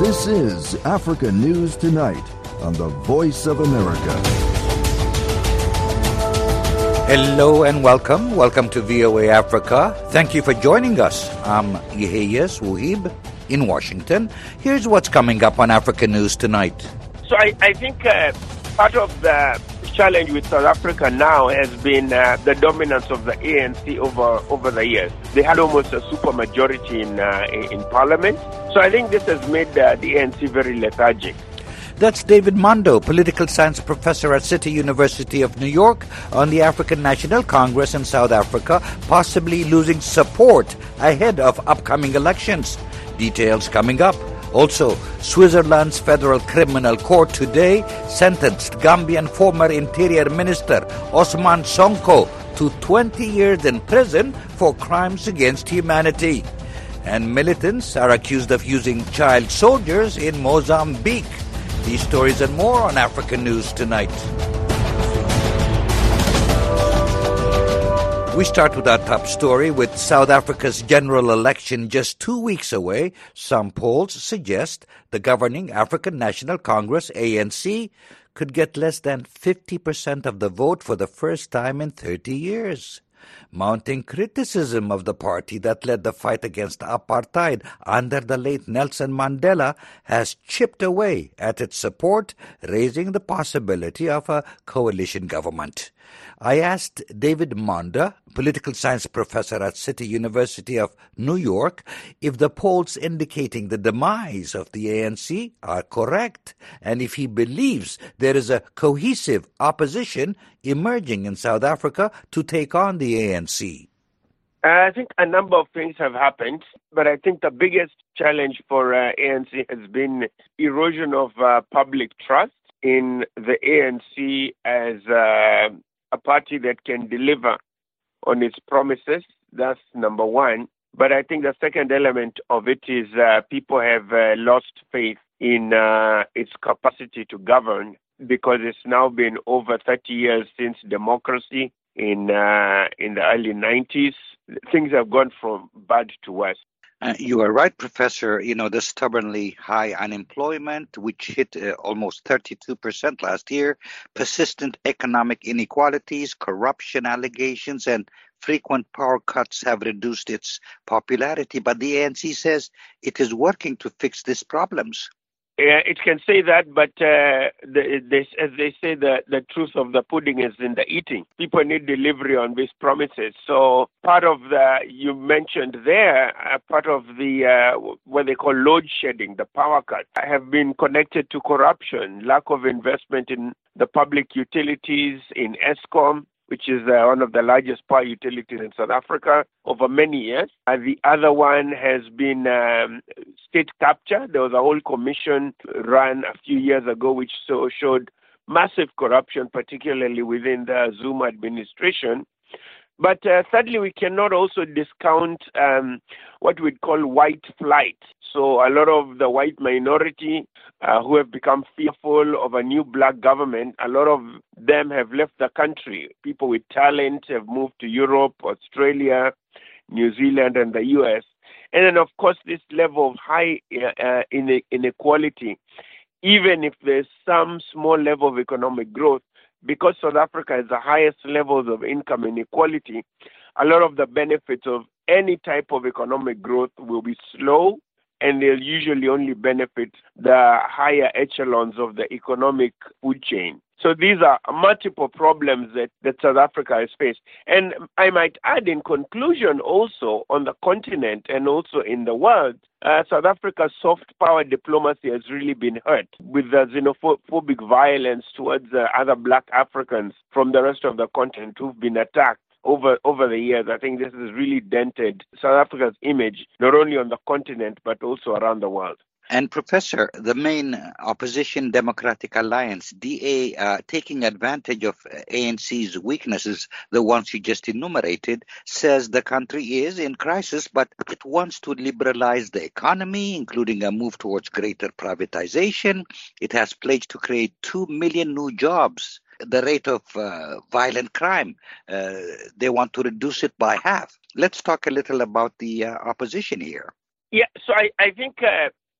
This is Africa News Tonight on the Voice of America. Hello and welcome. Welcome to VOA Africa. Thank you for joining us. I'm Yeheyes Wuhib in Washington. Here's what's coming up on Africa News Tonight. So I think part of the challenge with South Africa now has been the dominance of the ANC over the years. They had almost a supermajority in parliament. So I think this has made the ANC very lethargic. That's David Mondo, political science professor at City University of New York, on the African National Congress in South Africa, possibly losing support ahead of upcoming elections. Details coming up. Also, Switzerland's Federal Criminal Court today sentenced Gambian former Interior Minister Osman Sonko to 20 years in prison for crimes against humanity. And militants are accused of using child soldiers in Mozambique. These stories and more on Africa News Tonight. We start with our top story. With South Africa's general election just 2 weeks away, some polls suggest the governing African National Congress, ANC, could get less than 50% of the vote for the first time in 30 years. Mounting criticism of the party that led the fight against apartheid under the late Nelson Mandela has chipped away at its support, raising the possibility of a coalition government. I asked David Mondo, political science professor at City University of New York, if the polls indicating the demise of the ANC are correct, and if he believes there is a cohesive opposition emerging in South Africa to take on the ANC. I think a number of things have happened, but I think the biggest challenge for ANC has been erosion of public trust in the ANC as a party that can deliver on its promises. That's number one. But I think the second element of it is people have lost faith in its capacity to govern, because it's now been over 30 years since democracy in the early 90s. Things have gone from bad to worse. You are right, Professor. The stubbornly high unemployment, which hit almost 32% last year, persistent economic inequalities, corruption allegations, and frequent power cuts have reduced its popularity. But the ANC says it is working to fix these problems. It can say that, but as they say, the truth of the pudding is in the eating. People need delivery on these promises. So part of you mentioned there, part of the what they call load shedding, the power cut, have been connected to corruption, lack of investment in the public utilities, in Eskom, which is one of the largest power utilities in South Africa, over many years. And the other one has been state capture. There was a whole commission run a few years ago which showed massive corruption, particularly within the Zuma administration. But thirdly, we cannot also discount what we'd call white flight. So a lot of the white minority who have become fearful of a new black government, a lot of them have left the country. People with talent have moved to Europe, Australia, New Zealand, and the US. And then, of course, this level of high inequality, even if there's some small level of economic growth, because South Africa has the highest levels of income inequality, a lot of the benefits of any type of economic growth will be slow, and they'll usually only benefit the higher echelons of the economic food chain. So these are multiple problems that South Africa has faced. And I might add in conclusion also, on the continent and also in the world, South Africa's soft power diplomacy has really been hurt with the xenophobic violence towards other black Africans from the rest of the continent who've been attacked over the years. I think this has really dented South Africa's image, not only on the continent, but also around the world. And Professor, the main opposition Democratic Alliance, DA, taking advantage of ANC's weaknesses, the ones you just enumerated, says the country is in crisis, but it wants to liberalize the economy, including a move towards greater privatization. It has pledged to create 2 million new jobs. The rate of violent crime, they want to reduce it by half. Let's talk a little about the opposition here. Yeah, so I think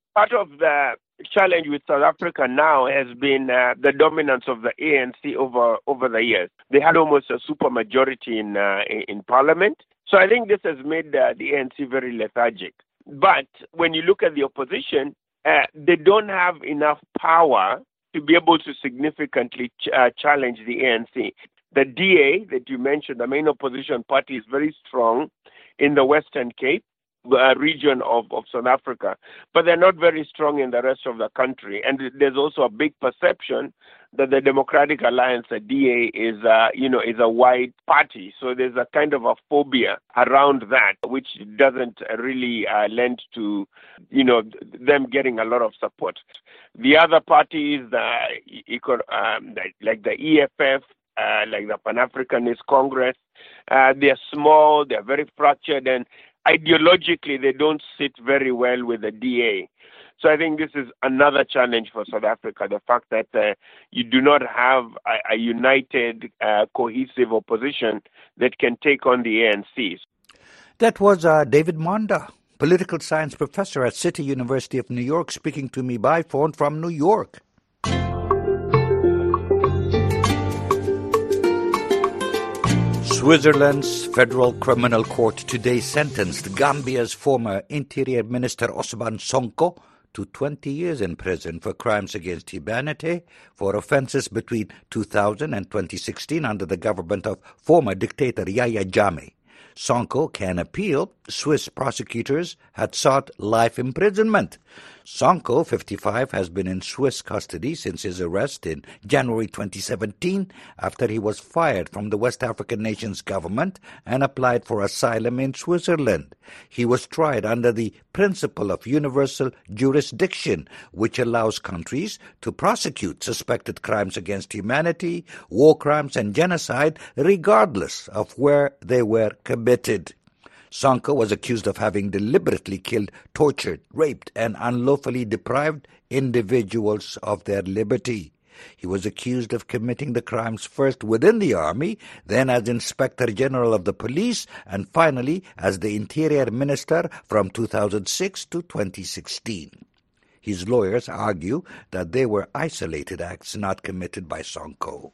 Part of the challenge with South Africa now has been the dominance of the ANC over the years. They had almost a supermajority in parliament. So I think this has made the ANC very lethargic. But when you look at the opposition, they don't have enough power to be able to significantly challenge the ANC. The DA that you mentioned, the main opposition party, is very strong in the Western Cape region of South Africa, but they're not very strong in the rest of the country. And there's also a big perception that the Democratic Alliance, the DA, is a white party. So there's a kind of a phobia around that, which doesn't really lend to, them getting a lot of support. The other parties, like the EFF, like the Pan-Africanist Congress, they're small, they're very fractured, and ideologically they don't sit very well with the DA. So I think this is another challenge for South Africa, the fact that you do not have a united, cohesive opposition that can take on the ANC. That was David Monda, political science professor at City University of New York, speaking to me by phone from New York. Switzerland's Federal Criminal Court today sentenced Gambia's former Interior Minister Osman Sonko to 20 years in prison for crimes against humanity for offenses between 2000 and 2016 under the government of former dictator Yahya Jammeh. Sonko can appeal. Swiss prosecutors had sought life imprisonment. Sonko, 55, has been in Swiss custody since his arrest in January 2017 after he was fired from the West African nation's government and applied for asylum in Switzerland. He was tried under the principle of universal jurisdiction, which allows countries to prosecute suspected crimes against humanity, war crimes, and genocide regardless of where they were committed. Sonko was accused of having deliberately killed, tortured, raped, and unlawfully deprived individuals of their liberty. He was accused of committing the crimes first within the army, then as Inspector General of the Police, and finally as the Interior Minister from 2006 to 2016. His lawyers argue that they were isolated acts not committed by Sonko.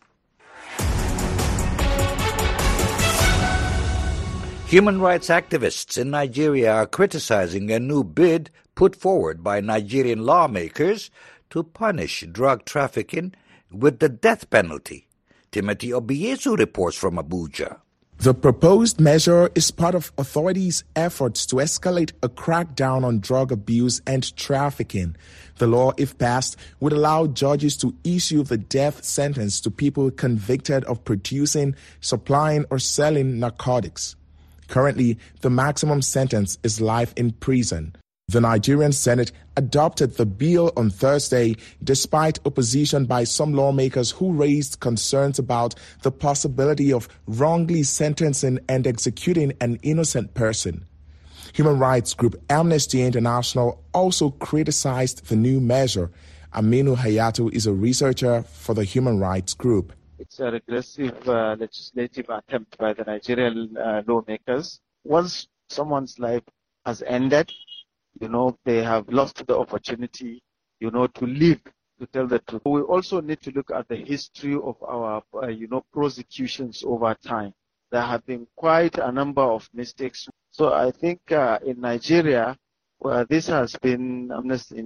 Human rights activists in Nigeria are criticizing a new bid put forward by Nigerian lawmakers to punish drug trafficking with the death penalty. Timothy Obiezu reports from Abuja. The proposed measure is part of authorities' efforts to escalate a crackdown on drug abuse and trafficking. The law, if passed, would allow judges to issue the death sentence to people convicted of producing, supplying, or selling narcotics. Currently, the maximum sentence is life in prison. The Nigerian Senate adopted the bill on Thursday despite opposition by some lawmakers who raised concerns about the possibility of wrongly sentencing and executing an innocent person. Human rights group Amnesty International also criticized the new measure. Aminu Hayatu is a researcher for the human rights group. It's a regressive legislative attempt by the Nigerian lawmakers. Once someone's life has ended, they have lost the opportunity, to live, to tell the truth. We also need to look at the history of our, prosecutions over time. There have been quite a number of mistakes. So I think in Nigeria, where this has been Amnesty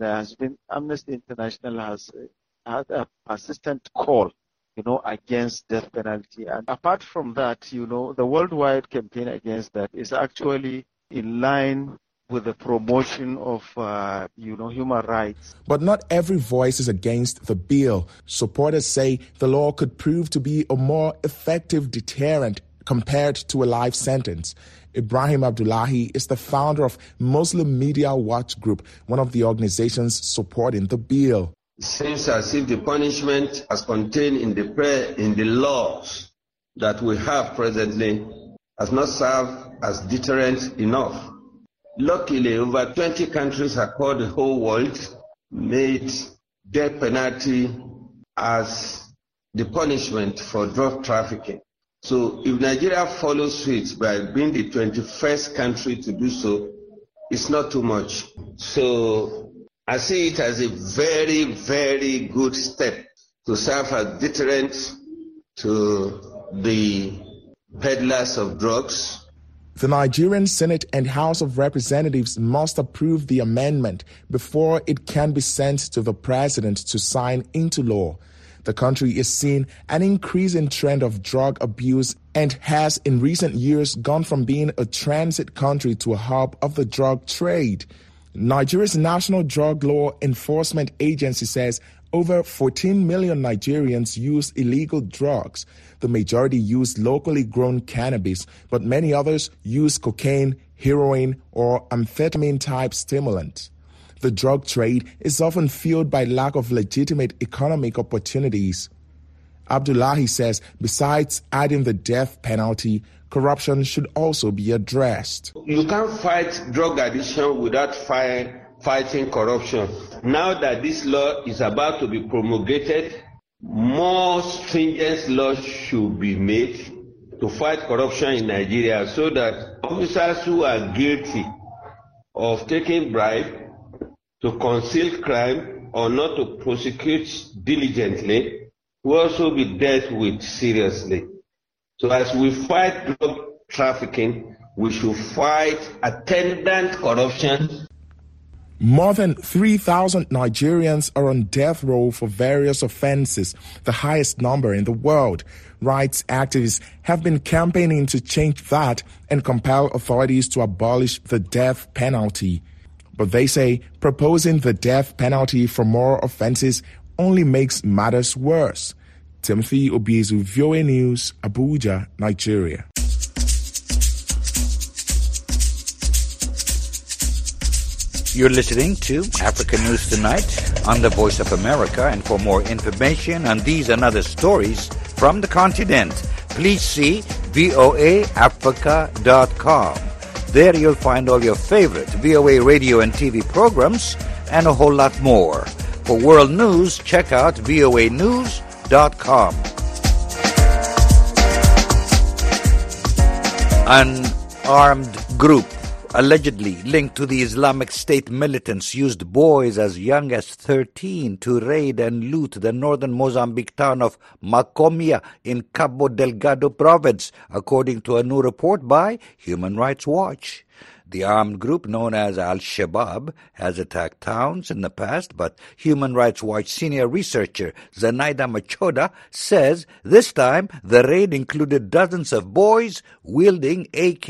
International has had a persistent call against death penalty. And apart from that, the worldwide campaign against that is actually in line with the promotion of, human rights. But not every voice is against the bill. Supporters say the law could prove to be a more effective deterrent compared to a life sentence. Ibrahim Abdullahi is the founder of Muslim Media Watch Group, one of the organizations supporting the bill. It seems as if the punishment as contained in the laws that we have presently has not served as deterrent enough. Luckily, over 20 countries across the whole world made death penalty as the punishment for drug trafficking. So if Nigeria follows suit by being the 21st country to do so, it's not too much. So I see it as a very, very good step to serve as deterrent to the peddlers of drugs. The Nigerian Senate and House of Representatives must approve the amendment before it can be sent to the president to sign into law. The country is seeing an increasing trend of drug abuse and has in recent years gone from being a transit country to a hub of the drug trade. Nigeria's National Drug Law Enforcement Agency says over 14 million Nigerians use illegal drugs. The majority use locally grown cannabis, but many others use cocaine, heroin, or amphetamine-type stimulants. The drug trade is often fueled by lack of legitimate economic opportunities. Abdullahi says besides adding the death penalty, corruption should also be addressed. You can't fight drug addiction without fighting corruption. Now that this law is about to be promulgated, more stringent laws should be made to fight corruption in Nigeria so that officers who are guilty of taking bribe to conceal crime or not to prosecute diligently will also be dealt with seriously. So as we fight drug trafficking, we should fight attendant corruption. More than 3,000 Nigerians are on death row for various offenses, the highest number in the world. Rights activists have been campaigning to change that and compel authorities to abolish the death penalty. But they say proposing the death penalty for more offenses only makes matters worse. Timothy Obiezu, VOA News, Abuja, Nigeria. You're listening to Africa News Tonight on the Voice of America, and for more information on these and other stories from the continent, please see voaafrica.com. There you'll find all your favorite VOA radio and TV programs and a whole lot more. For world news, check out voanews.com. An armed group allegedly linked to the Islamic State militants used boys as young as 13 to raid and loot the northern Mozambique town of Macomia in Cabo Delgado province, according to a new report by Human Rights Watch. The armed group known as Al-Shabaab has attacked towns in the past, but Human Rights Watch senior researcher Zenaida Machoda says this time the raid included dozens of boys wielding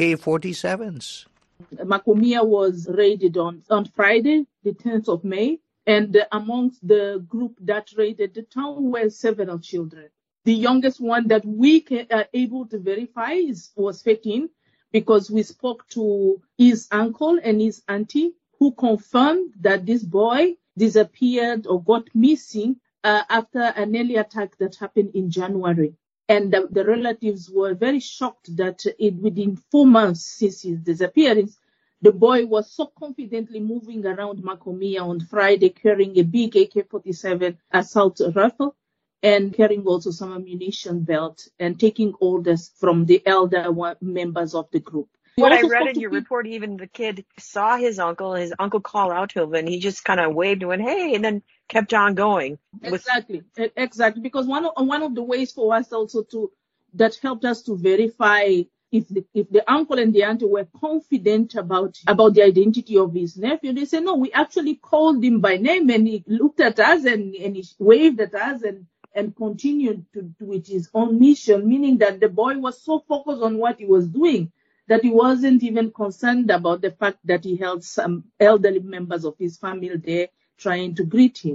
AK-47s. Macomia was raided on Friday, the 10th of May, and amongst the group that raided the town were several children. The youngest one that we are able to verify was 13, because we spoke to his uncle and his auntie, who confirmed that this boy disappeared or got missing after an early attack that happened in January. And the relatives were very shocked that within 4 months since his disappearance, the boy was so confidently moving around Macomia on Friday, carrying a big AK-47 assault rifle and carrying also some ammunition belt and taking orders from the elder members of the group. What I read in your report, even the kid saw his uncle called out to him, and he just kind of waved and went, "Hey," and then kept on going. Exactly. Because one of the ways for us also that helped us to verify if the uncle and the auntie were confident about the identity of his nephew, they said, no, we actually called him by name, and he looked at us and he waved at us and continued with his own mission, meaning that the boy was so focused on what he was doing that he wasn't even concerned about the fact that he held some elderly members of his family there trying to greet him.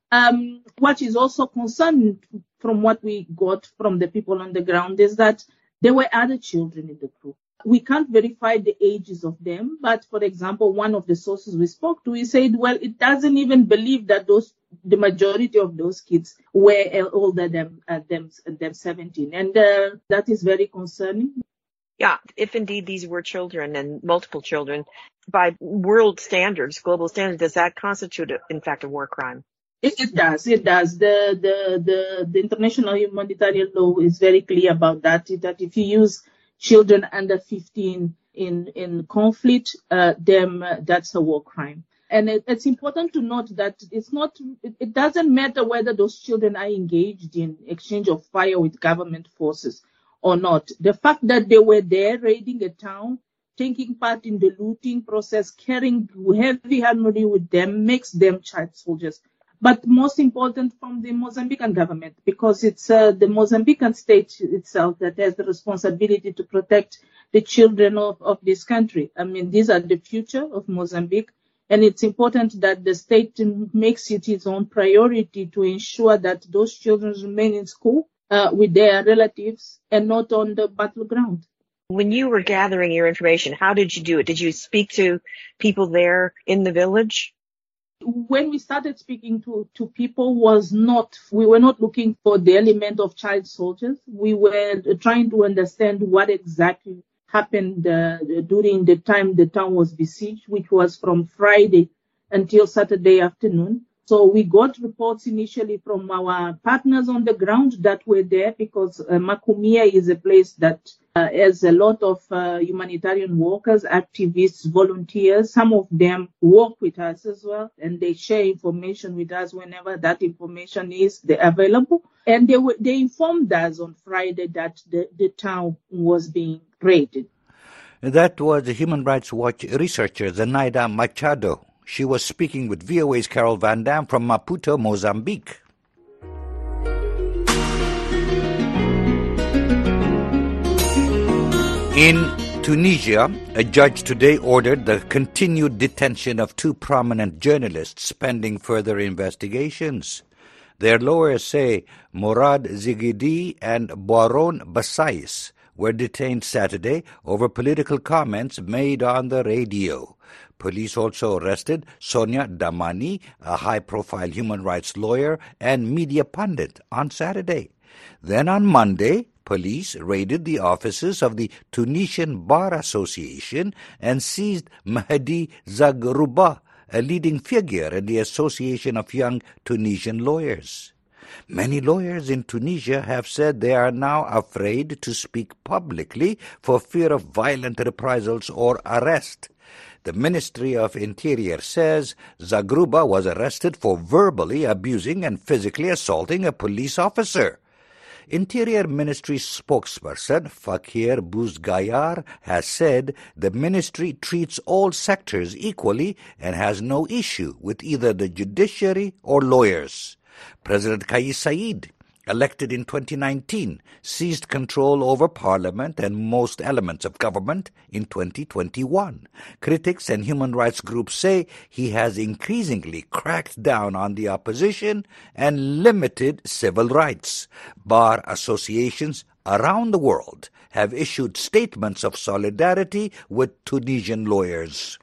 What is also concerning from what we got from the people on the ground is that there were other children in the group. We can't verify the ages of them, but for example, one of the sources we spoke to, he said, well, it doesn't even believe that the majority of those kids were older than 17. And that is very concerning. Yeah, if indeed these were children and multiple children, by world standards, global standards, does that constitute, in fact, a war crime? It does. The international humanitarian law is very clear about that if you use children under 15 in conflict, then that's a war crime. And it's important to note that it doesn't matter whether those children are engaged in exchange of fire with government forces or not. The fact that they were there raiding a town, taking part in the looting process, carrying heavy armory with them, makes them child soldiers. But most important from the Mozambican government, because it's the Mozambican state itself that has the responsibility to protect the children of this country. I mean, these are the future of Mozambique. And it's important that the state makes it its own priority to ensure that those children remain in school with their relatives and not on the battleground. When you were gathering your information, how did you do it? Did you speak to people there in the village? When we started speaking to people, we were not looking for the element of child soldiers. We were trying to understand what exactly happened during the time the town was besieged, which was from Friday until Saturday afternoon. So we got reports initially from our partners on the ground that were there, because Macomia is a place that has a lot of humanitarian workers, activists, volunteers. Some of them work with us as well, and they share information with us whenever that information is available. And they informed us on Friday that the town was being raided. That was the Human Rights Watch researcher Zenaida Machado. She was speaking with VOA's Carol Van Dam from Maputo, Mozambique. In Tunisia, a judge today ordered the continued detention of two prominent journalists pending further investigations. Their lawyers say Morad Zigidi and Boiron Bassais were detained Saturday over political comments made on the radio. Police also arrested Sonia Damani, a high-profile human rights lawyer and media pundit, on Saturday. Then on Monday, police raided the offices of the Tunisian Bar Association and seized Mahdi Zagrouba, a leading figure in the Association of Young Tunisian Lawyers. Many lawyers in Tunisia have said they are now afraid to speak publicly for fear of violent reprisals or arrest. The Ministry of Interior says Zagrouba was arrested for verbally abusing and physically assaulting a police officer. Interior Ministry spokesperson Fakir Bouzgayar has said the ministry treats all sectors equally and has no issue with either the judiciary or lawyers. President Kais Saied, elected in 2019, seized control over parliament and most elements of government in 2021. Critics and human rights groups say he has increasingly cracked down on the opposition and limited civil rights. Bar associations around the world have issued statements of solidarity with Tunisian lawyers.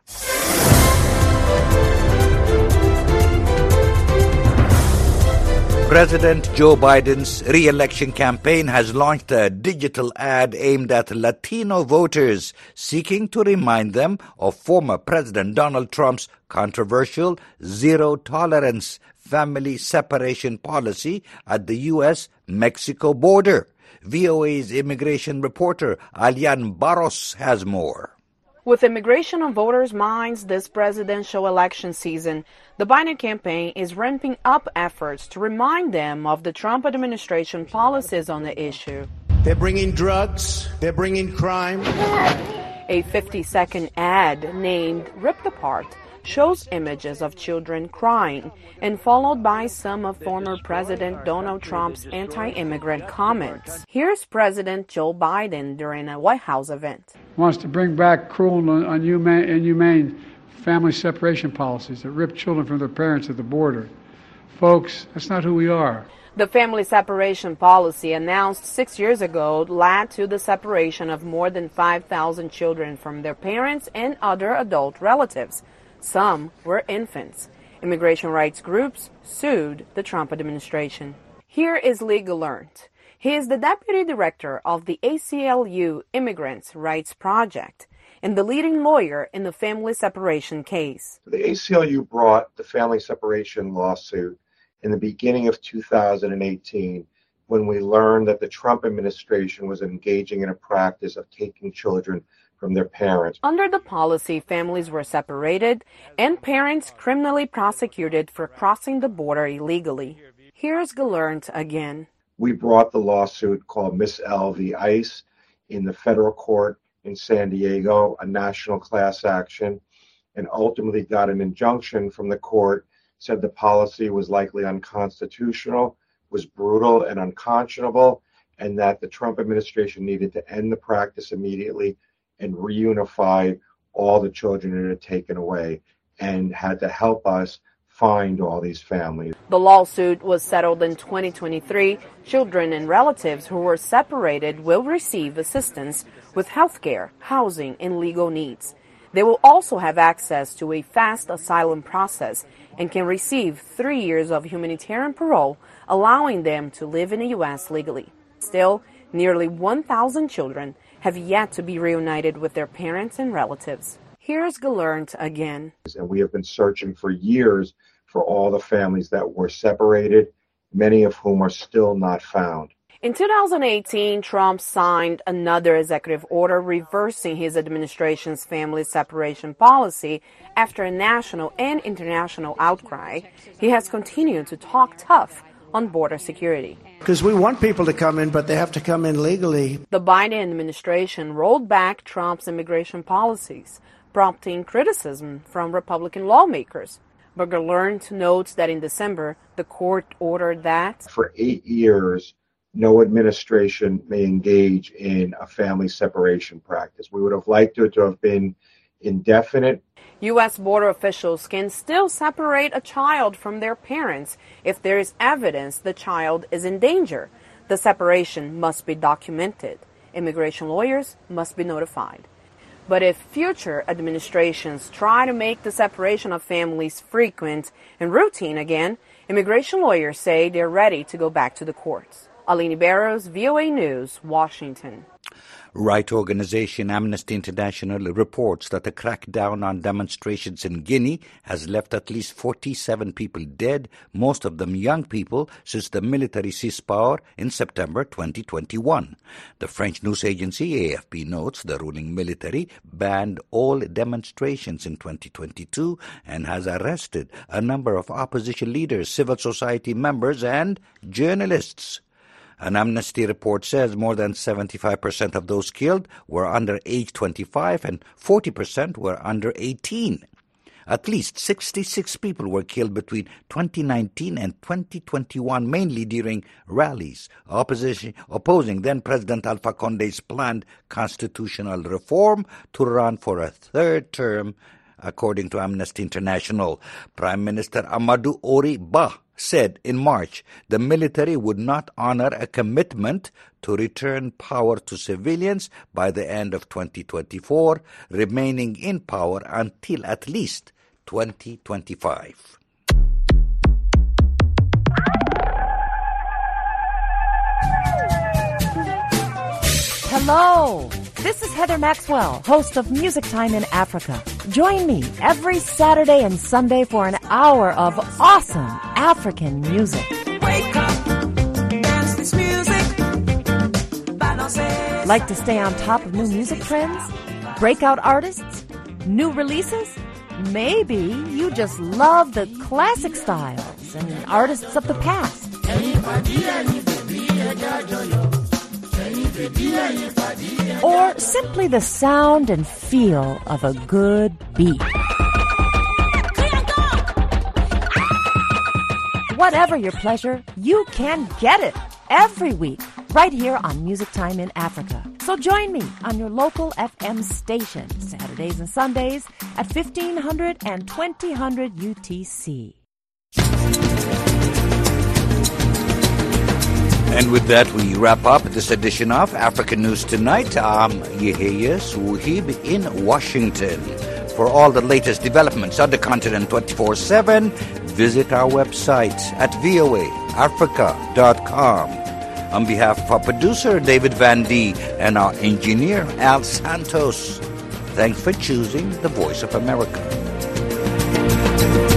President Joe Biden's re-election campaign has launched a digital ad aimed at Latino voters, seeking to remind them of former President Donald Trump's controversial zero-tolerance family separation policy at the U.S.-Mexico border. VOA's immigration reporter Alian Barros has more. With immigration on voters' minds this presidential election season, the Biden campaign is ramping up efforts to remind them of the Trump administration policies on the issue. They're bringing drugs, they're bringing crime. A 50-second ad named Ripped Apart shows images of children crying and followed by some of former President Donald Trump's anti-immigrant comments. Here's President Joe Biden during a White House event. Wants to bring back cruel and inhumane family separation policies that rip children from their parents at the border. Folks, that's not who we are. The family separation policy announced 6 years ago led to the separation of more than 5,000 children from their parents and other adult relatives. Some were infants. Immigration rights groups sued the Trump administration. Here is Lee Gallant. He is the deputy director of the ACLU Immigrants' Rights Project and the leading lawyer in the family separation case. The ACLU brought the family separation lawsuit in the beginning of 2018 when we learned that the Trump administration was engaging in a practice of taking children from their parents. Under the policy, families were separated and parents criminally prosecuted for crossing the border illegally. Here's Gallant again. We brought the lawsuit called Miss L v. ICE in the federal court in San Diego, a national class action, and ultimately got an injunction from the court, said the policy was likely unconstitutional, was brutal and unconscionable, and that the Trump administration needed to end the practice immediately and reunify all the children it had taken away, and had to help us find all these families. The lawsuit was settled in 2023. Children and relatives who were separated will receive assistance with health care, housing, and legal needs. They will also have access to a fast asylum process and can receive 3 years of humanitarian parole, allowing them to live in the U.S. legally. Still, nearly 1,000 children have yet to be reunited with their parents and relatives. Here's Gallant again. And we have been searching for years for all the families that were separated, many of whom are still not found. In 2018, Trump signed another executive order reversing his administration's family separation policy after a national and international outcry. He has continued to talk tough on border security. Because we want people to come in, but they have to come in legally. The Biden administration rolled back Trump's immigration policies, prompting criticism from Republican lawmakers. But Gallant notes that in December, the court ordered that for 8 years, no administration may engage in a family separation practice. We would have liked it to have been indefinite. U.S. border officials can still separate a child from their parents if there is evidence the child is in danger. The separation must be documented. Immigration lawyers must be notified. But if future administrations try to make the separation of families frequent and routine again, immigration lawyers say they're ready to go back to the courts. Aline Barrows, VOA News, Washington. Right organization Amnesty International reports that the crackdown on demonstrations in Guinea has left at least 47 people dead, most of them young people, since the military seized power in September 2021. The French news agency AFP notes the ruling military banned all demonstrations in 2022 and has arrested a number of opposition leaders, civil society members, and journalists. An Amnesty report says more than 75% of those killed were under age 25 and 40% were under 18. At least 66 people were killed between 2019 and 2021, mainly during rallies opposing then-President Alpha Conde's planned constitutional reform to run for a third term, according to Amnesty International. Prime Minister Amadou Ori Ba said in March the military would not honor a commitment to return power to civilians by the end of 2024, remaining in power until at least 2025. Hello, this is Heather Maxwell, host of Music Time in Africa. Join me every Saturday and Sunday for an hour of awesome African music. Wake up, dance this music. Like to stay on top of new music trends? Breakout artists? New releases? Maybe you just love the classic styles and artists of the past. Or simply the sound and feel of a good beat. Whatever your pleasure, you can get it every week right here on Music Time in Africa. So join me on your local FM station Saturdays and Sundays at 1500 and 2000 UTC. And with that, we wrap up this edition of African News Tonight. I'm Yehia Suhib in Washington. For all the latest developments on the continent 24/7, visit our website at voaafrica.com. On behalf of our producer, David Van D, and our engineer, Al Santos, thanks for choosing the Voice of America.